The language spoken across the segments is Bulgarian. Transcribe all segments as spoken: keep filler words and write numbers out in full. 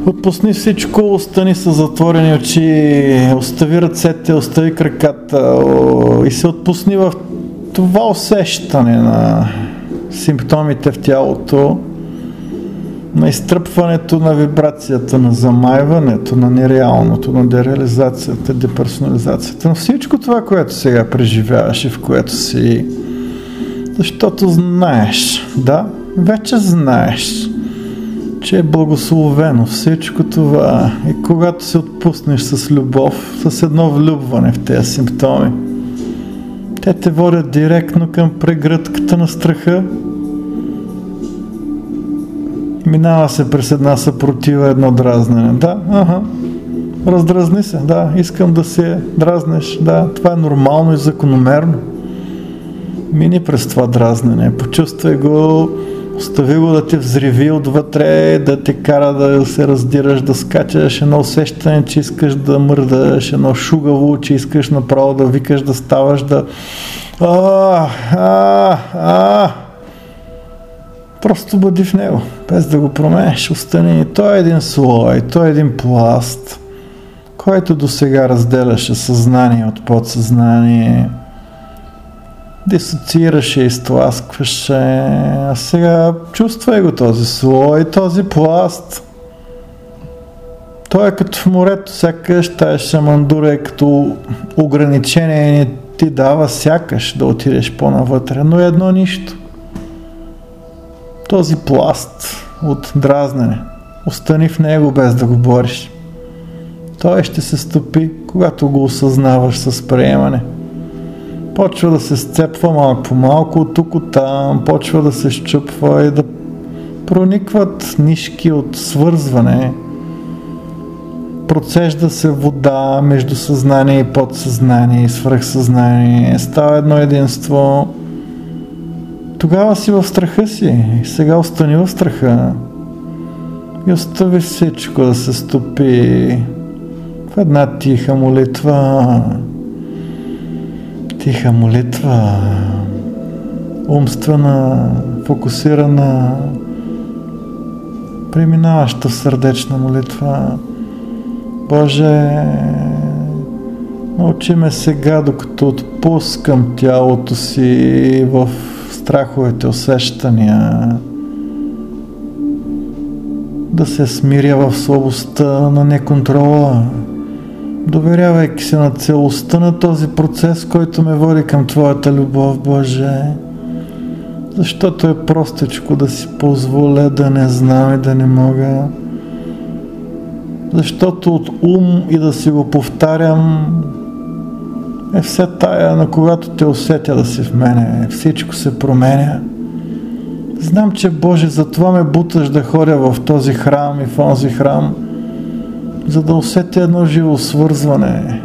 Отпусни всичко, остани с затворени очи, остави ръцете, остави краката и се отпусни в това усещане на симптомите в тялото, на изтръпването на вибрацията, на замайването, на нереалното, на дереализацията, деперсонализацията, на всичко това, което сега преживяваш и в което си. Защото знаеш, да, вече знаеш, че е благословено всичко това и когато се отпуснеш с любов, с едно влюбване в тези симптоми, те те водят директно към прегръдката на страха. Минава се през една съпротива, едно дразнене. Да, ага, раздразни се, да, искам да се дразнеш, да, това е нормално и закономерно. Мини през това дразнене, почувствай го, остави го да те взриви отвътре, да те кара да се раздираш, да скачаш, едно усещане, че искаш да мърдаш, едно шугаво, че искаш направо да викаш, да ставаш, да... А, а, а. Просто бъди в него, без да го променеш, остани. Той е един слой, той е един пласт, който до сега разделяше съзнание от подсъзнание, дисоциираше, изтласкваше, а сега чувствай го този слой, този пласт. Той е като в морето, сякаш тая шамандура е като ограничение, не ти дава сякаш да отидеш по-навътре, но едно нищо. Този пласт от дразнене, остани в него без да го бориш. Той ще се стопи, когато го осъзнаваш с приемане. Почва да се сцепва малко по малко, от тук от там, почва да се счупва и да проникват нишки от свързване. Процежда се вода между съзнание и подсъзнание и свръхсъзнание. Става едно единство. Тогава си в страха си. Сега остани в страха. И остави всичко да се стопи в една тиха молитва. Тиха молитва. Умствена, фокусирана, преминаваща сърдечна молитва. Боже, научи ме сега, докато отпускам тялото си в страховете усещания, да се смиря в слабостта на неконтрола, доверявайки се на целостта на този процес, който ме води към Твоята любов, Боже. Защото е простичко да си позволя да не знам и да не мога. Защото от ум и да си го повтарям е все тая, на когато те усетя да си в мене, всичко се променя. Знам, че Боже, затова ме буташ да ходя в този храм и в онзи храм, за да усетя едно живо свързване,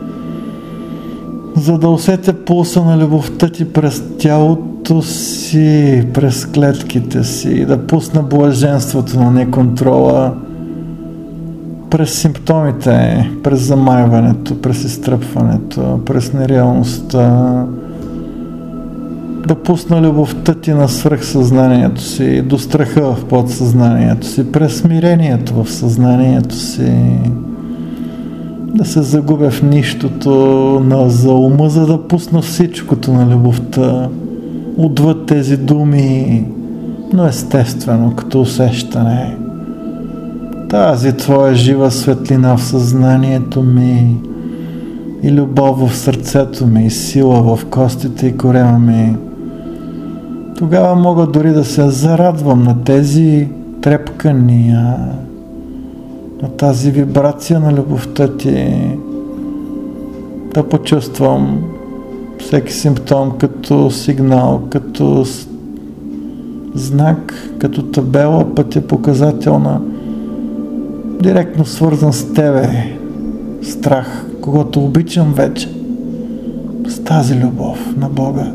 за да усетя пулса на любовта Ти през тялото си, през клетките си и да пусна блаженството на неконтрола, през симптомите, през замайването, през изтръпването, през нереалността, да пусна любовта Ти на свръхсъзнанието си, до страха в подсъзнанието си, през смирението в съзнанието си, да се загубя в нищото на за ума, за да пусна всичкото на любовта, отвъд тези думи, но естествено, като усещане. Тази Твоя жива светлина в съзнанието ми и любов в сърцето ми и сила в костите и корема ми. Тогава мога дори да се зарадвам на тези трепкания, на тази вибрация на любовта Ти, да почувствам всеки симптом като сигнал, като знак, като табела, пътя показателна, директно свързан с Тебе, страх, когато обичам вече, с тази любов на Бога.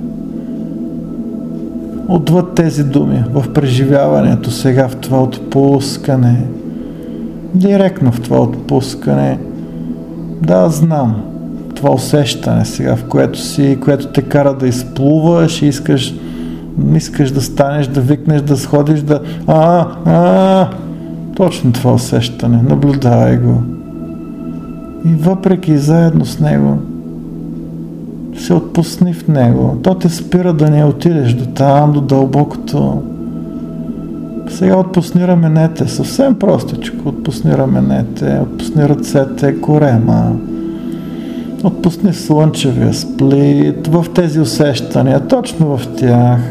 Отвъд тези думи, в преживяването сега, в това отпускане, директно в това отпускане, да, знам, това усещане сега, в което си, което те кара да изплуваш и искаш, искаш да станеш, да викнеш, да сходиш, да а, а, точно това усещане, наблюдавай го. И въпреки и заедно с него, се отпусни в него. То те спира да не отидеш до там, до дълбокото. Сега отпусни раменете, съвсем простичко. Отпусни раменете, отпусни ръцете, корема. Отпусни слънчевия сплит в тези усещания, точно в тях.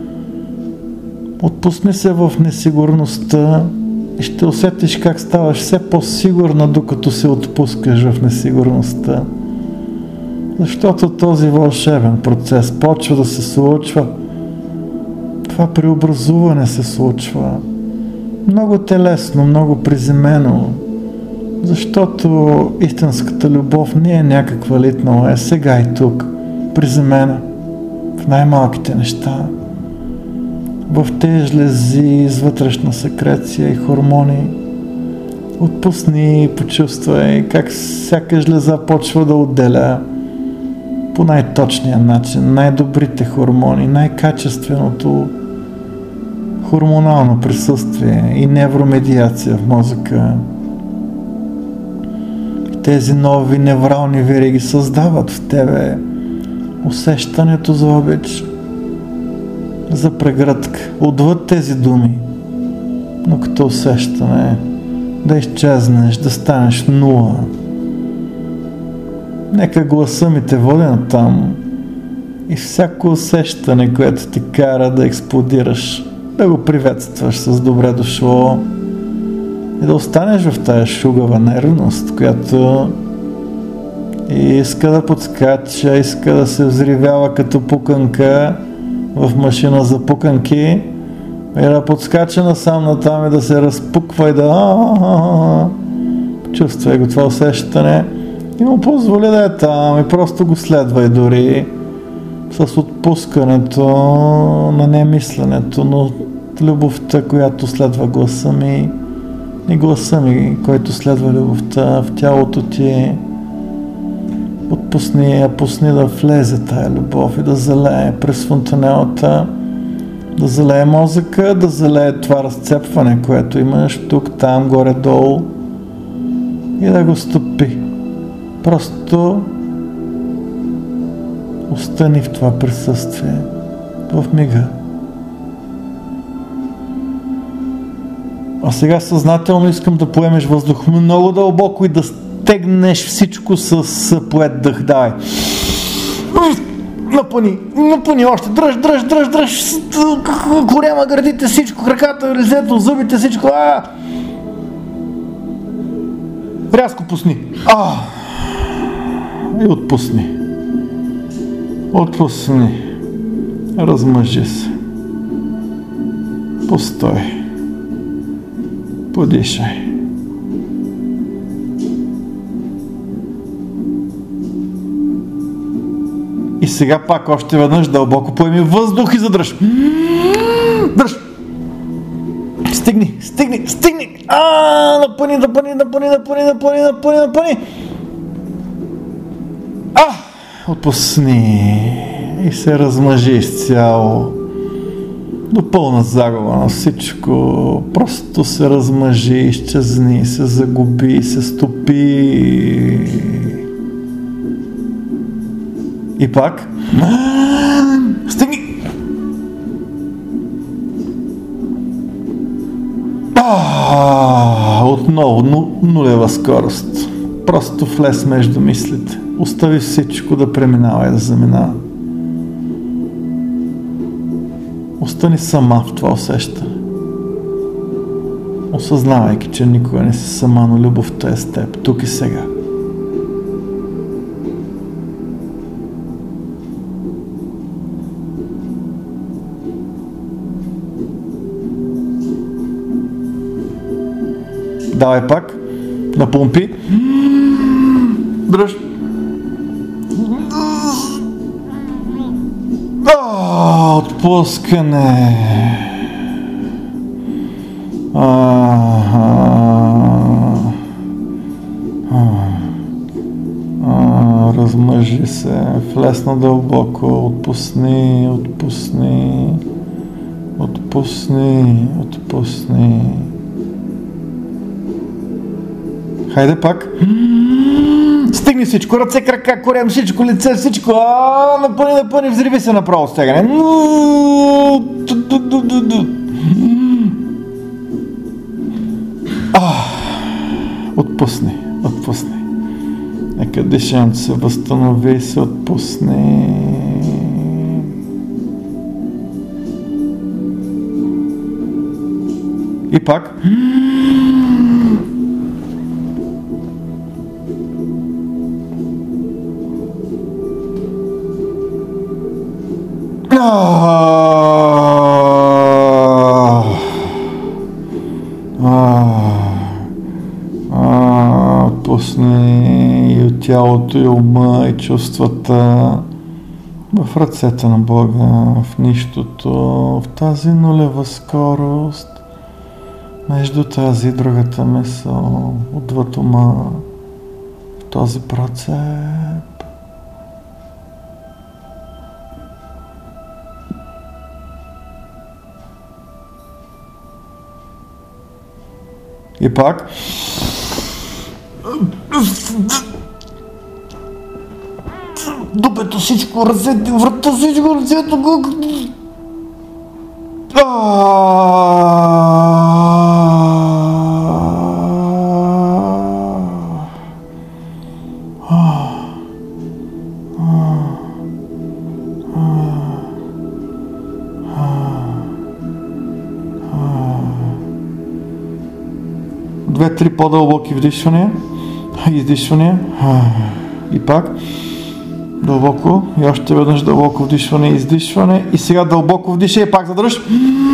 Отпусни се в несигурността и ще усетиш как ставаш все по-сигурна, докато се отпускаш в несигурността. Защото този вълшебен процес почва да се случва. Това преобразуване се случва. Много телесно, много приземено. Защото истинската любов не е някаква литнала, е сега и тук, приземена, в най-малките неща. В тези жлези с вътрешна секреция и хормони. Отпусни и почувствай как всяка жлеза почва да отделя по най-точния начин най-добрите хормони, най-качественото хормонално присъствие и невромедиация в мозъка. Тези нови неврални вериги създават в тебе усещането за обич, за прегръдка, отвъд тези думи, но като усещане да изчезнеш, да станеш нула. Нека гласа ми те води натам и всяко усещане, което ти кара да експлодираш, да го приветстваш с добре дошло и да останеш в тая шугава нервност, която иска да подскача, иска да се взривява като пуканка в машина за пуканки и да подскача насам натам и да се разпуква и да чувствай го това усещане и му позволи да е там и просто го следвай дори с отпускането на немисленето, но любовта, която следва гласа ми и гласа ми, който следва любовта в тялото ти. Отпусни я, пусни да влезе тая любов и да залее през фонтанелата, да залее мозъка, да залее това разцепване, което имаш тук, там, горе-долу и да го стопи. Просто остани в това присъствие, в мига. А сега съзнателно искам да поемеш въздух много дълбоко и да стегнеш всичко с поет дъх. Давай. Напъни, напъни още. Дръж, дръж, дръж, дръж. Корема, гърдите, всичко, краката, лицето, зъбите, всичко. А! Рязко пусни. А! И отпусни. Отпусни. Размъжи се. Постой. Подишай. И сега пак още веднъж дълбоко поеми въздух и задръж. Дръж. Стигни, стигни, стигни. А, напъни, напъни, напъни, напъни, напъни, напъни, напъни. А, отпусни. И се размъжи изцяло. До пълна загуба на всичко. Просто се размъжи, изчезни, се загуби, се стопи. И пак. Стигни! А, отново нулева скорост. Просто влез между мислите. Остави всичко да преминава и да заминава. Остани сама в това усещане. Осъзнавайки, че никога не си сама, но любовта е с теб, тук и сега. Давай пак. Напомпи. Дръж. А, отпускане. А, а, а, а, размъжи се. Влезна дълбоко. Отпусни, отпусни. Отпусни, отпусни. Хайде пак. Стигни всичко, ръце, крака, корем, всичко, лице, всичко. А, напъни, напъни, взриви се направо стегане. Отпусни, отпусни. Нека дишането се възстанови и се отпусни. И пак. Отпусни и от тялото, и ума, и чувствата в ръцете на Бога, в нищото, в тази нулева скорост, между тази и другата мисъл, отвъд ума, в този процеп. И пак. Дупето всичко, ръцете, врата всичко, ръцето. Две-три по-дълбоки вдишвания, издишвания и пак дълбоко и още веднъж дълбоко вдишване и издишване и сега дълбоко вдишай и пак задръж.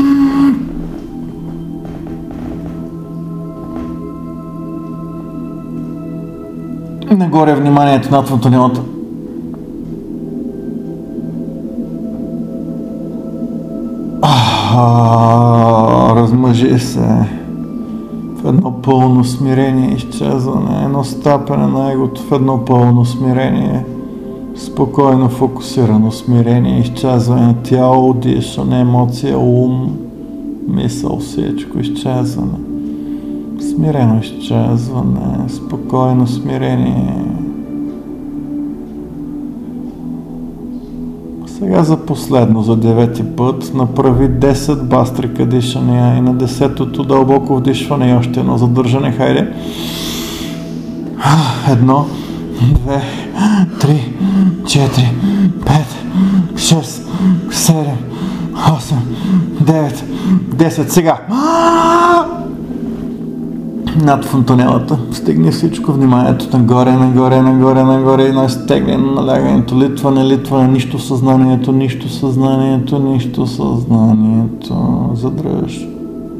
Нагоре вниманието над фонтанелата. Размъжи се. В едно пълно смирение, изчезване, едно стапене на егото в едно пълно смирение, спокойно фокусирано смирение, изчезване на тяло, дишане, емоция, ум, мисъл, всичко изчезване. Смирено изчезване, спокойно смирение. Сега за последно, за девети път, направи десет бастрика дишания и на десетото дълбоко вдишване и още едно задържане. Хайде. Едно, две, три, четири, пет, шест, седем, осем, девет, десет. Сега. Над фонтанелата. Стигни всичко вниманието нагоре, нагоре, нагоре, нагоре и настегне налягането, литване, литване, нищо съзнанието, нищо съзнанието, нищо съзнанието. Задръж.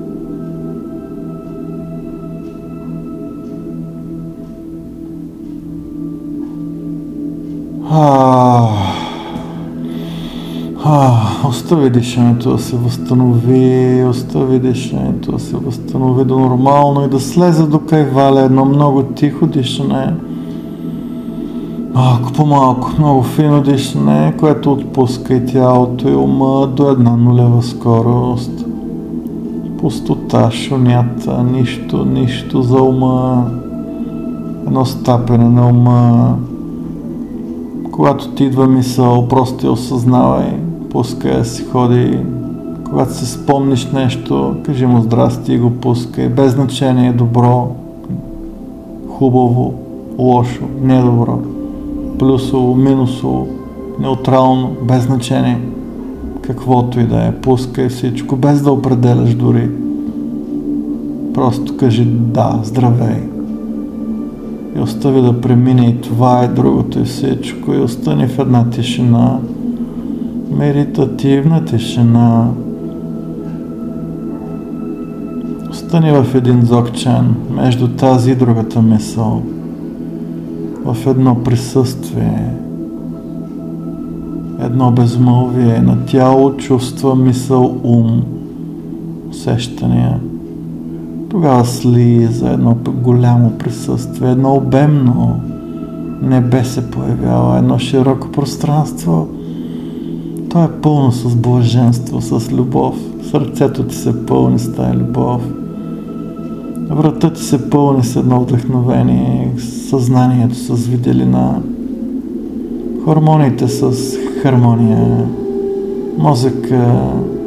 Остави дишането да се възстанови, остави дишането да се възстанови до нормално и да слезе до кайваля, едно много тихо дишане. Малко по малко, много фино дишане, което отпуска и тялото и ума до една нулева скорост. Пустота, шунята, нищо, нищо за ума. Едно стапене на ума. Когато ти идва мисъл, просто я осъзнавай. Пускай да си ходи. Когато си спомниш нещо, кажи му здрасти и го пускай. Без значение, добро, хубаво, лошо, недобро, плюсово, минусово, неутрално, без значение. Каквото и да е, пускай всичко, без да определяш дори. Просто кажи да, здравей. И остави да премине и това и другото и всичко. И остани в една тишина. Медитативна тишина. Остани в един дзогчен между тази и другата мисъл. В едно присъствие. Едно безмълвие на тяло, чувства, мисъл, ум, усещания. Тогава слиза едно голямо присъствие, едно обемно небе се появява, едно широко пространство. То е пълно с блаженство, с любов. Сърцето ти се пълни с тая любов. Врата ти се пълни с едно вдъхновение, съзнанието с виделина, хормоните с хармония, мозъка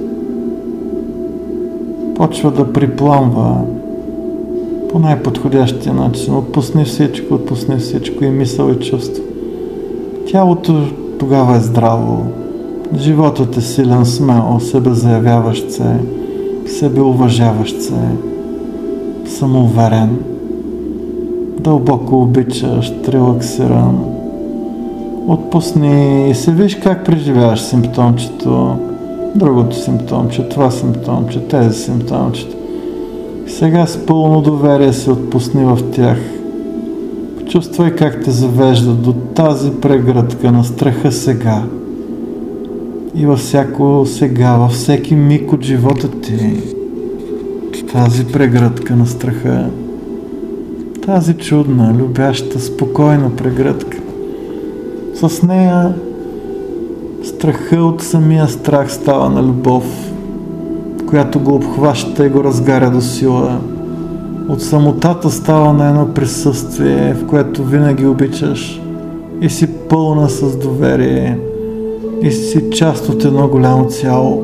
почва да припламва по най-подходящия начин. Отпусни всичко, отпусни всичко и мисъл и чувство. Тялото тогава е здраво, животът е силен, смел, себезаявяващ се, себеуважаващ се, самоуверен, дълбоко обичащ, релаксиран. Отпусни и се виж как преживяваш симптомчето, другото симптомче, това симптомче, тези симптомчета. Сега с пълно доверие се отпусни в тях. Почувствай как те завеждат до тази прегръдка на страха сега. И във всяко сега, във всеки миг от живота ти, тази прегръдка на страха, тази чудна, любяща, спокойна прегръдка. С нея страха от самия страх става на любов, която го обхваща и го разгаря до сила. От самотата става на едно присъствие, в което винаги обичаш и си пълна с доверие и си част от едно голямо цяло.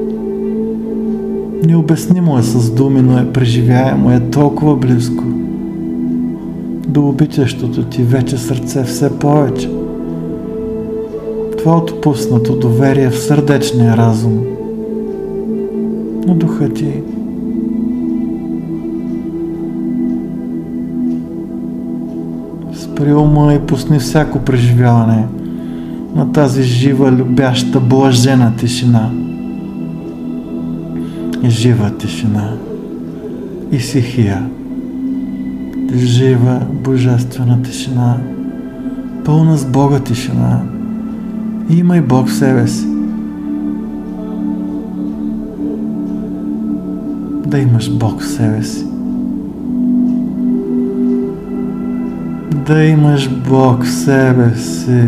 Необяснимо е с думи, но е преживяемо, е толкова близко до обичащото ти вече сърце все повече. Това отпуснато доверие в сърдечния разум на духа ти. Спри ума и пусни всяко преживяване на тази жива, любяща, блажена тишина. И жива тишина. И стихия. Жива, божествена тишина. Пълна с Бога тишина. И имай Бог в себе си. Да имаш Бог в себе си. Да имаш Бог в себе си.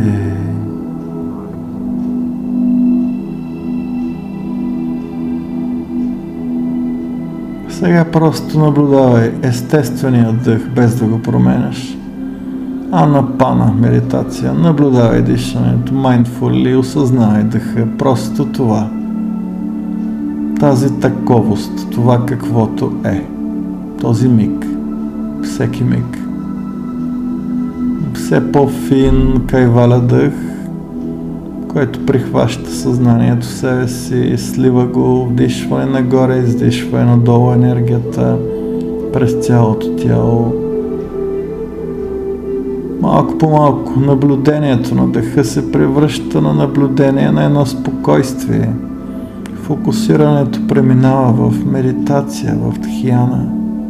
Сега просто наблюдавай естествения дъх, без да го променяш. Анапана медитация. Наблюдавай дишането, mindfully, осъзнавай дъха. Просто това. Тази таковост, това каквото е. Този миг. Всеки миг. Все по-фин кайваля дъх, който прихваща съзнанието в себе си, слива го, вдишване нагоре, издишване надолу енергията през цялото тяло. Малко по малко наблюдението на дъха се превръща на наблюдение на едно спокойствие. Фокусирането преминава в медитация, в тхияна.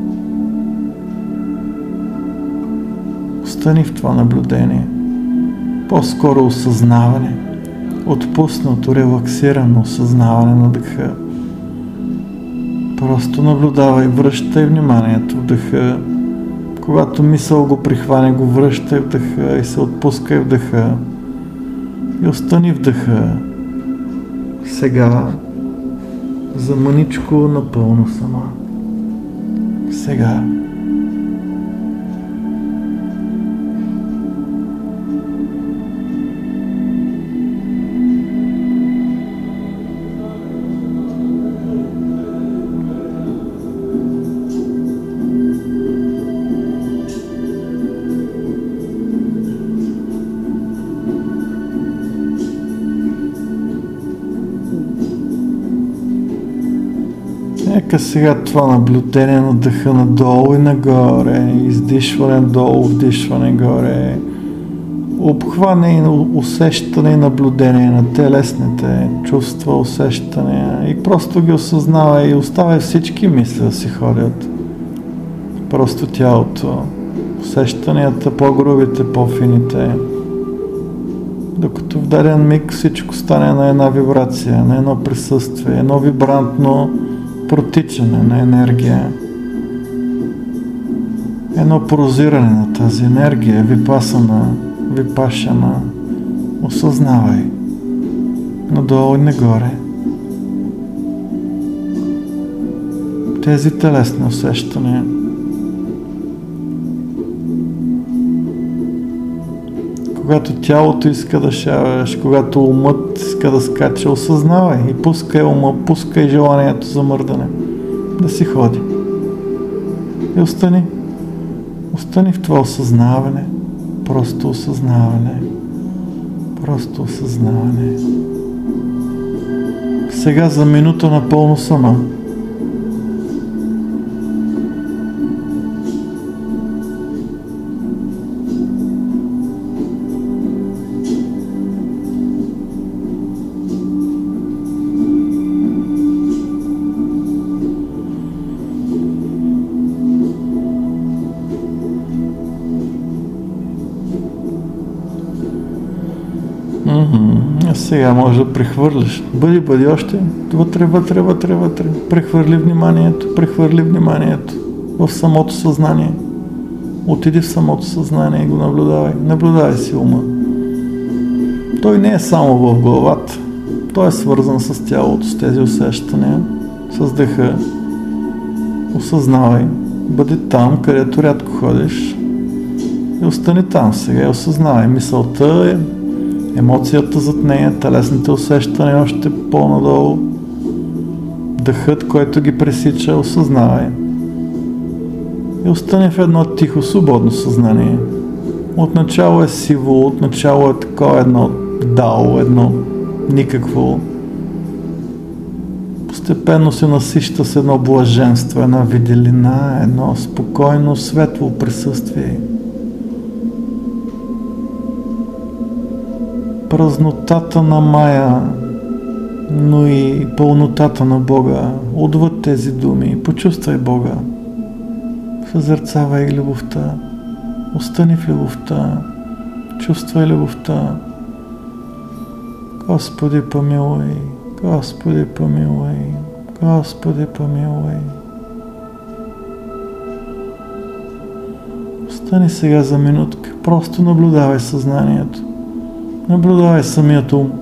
Остани в това наблюдение. По-скоро осъзнаване, отпуснато, релаксирано осъзнаване на дъха. Просто наблюдавай, връщай вниманието в дъха. Когато мисъл го прихване, го връщай в дъха и се отпускай в дъха. И остани в дъха. Сега за мъничко напълно сама. Сега. Нека сега това наблюдение на дъха надолу и нагоре, издишване надолу, вдишване горе, обхване и усещане и наблюдение на телесните чувства, усещания и просто ги осъзнавай и оставай всички мисли да си ходят. Просто тялото, усещанията, по-грубите, по-фините, докато в даден миг всичко стане на една вибрация, на едно присъствие, едно вибрантно протичане на енергия, едно прозиране на тази енергия, випасана, випашана. Осъзнавай надолу и нагоре тези телесни усещания, когато тялото иска да шаваш, когато умът иска да скача, осъзнавай и пускай ума, пускай желанието за мърдане, да си ходи. И остани. Остани в това осъзнаване, просто осъзнаване, просто осъзнаване. Сега за минута напълно сама. А сега може да прехвърляш. Бъди, бъди още. Вътре, вътре, вътре, вътре. Прехвърли вниманието, прехвърли вниманието в самото съзнание. Отиди в самото съзнание и го наблюдавай. Наблюдавай си ума. Той не е само в главата. Той е свързан с тялото, с тези усещания, с дъха. Осъзнавай. Бъди там, където рядко ходиш. И остани там сега. И осъзнавай. Мисълта е емоцията зад нея, телесните усещания още по-надолу, дъхът, който ги пресича, осъзнавай. И остане в едно тихо, свободно съзнание. Отначало е сиво, отначало е такова едно дао, едно никакво. Постепенно се насища с едно блаженство, една виделина, едно спокойно, светло присъствие. Празнотата на Майя, но и пълнотата на Бога. Отвъд тези думи. Почувствай Бога. Съзерцавай любовта. Остани в любовта. Чувствай любовта. Господи, помилуй. Господи, помилуй. Господи, помилуй. Остани сега за минутка. Просто наблюдавай съзнанието. Наблюдавай самият ум.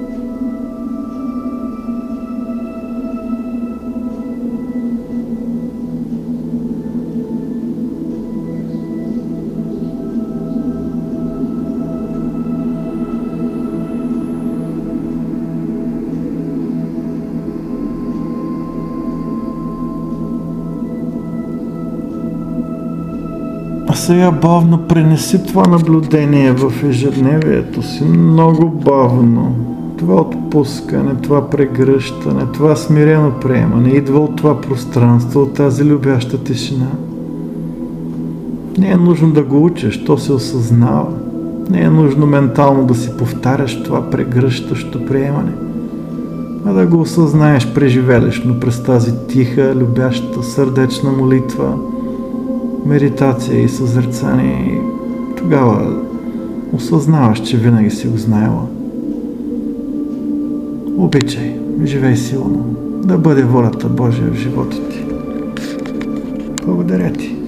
А сега бавно пренеси това наблюдение в ежедневието си, много бавно. Това отпускане, това прегръщане, това смирено приемане идва от това пространство, от тази любяща тишина. Не е нужно да го учиш, то се осъзнава. Не е нужно ментално да си повтаряш това прегръщащо приемане, а да го осъзнаеш преживелищно през тази тиха, любяща, сърдечна молитва, медитация и съзерцание, и тогава осъзнаваш, че винаги си го знаела. Обичай, живей силно, да бъде волята Божия в живота ти. Благодаря ти.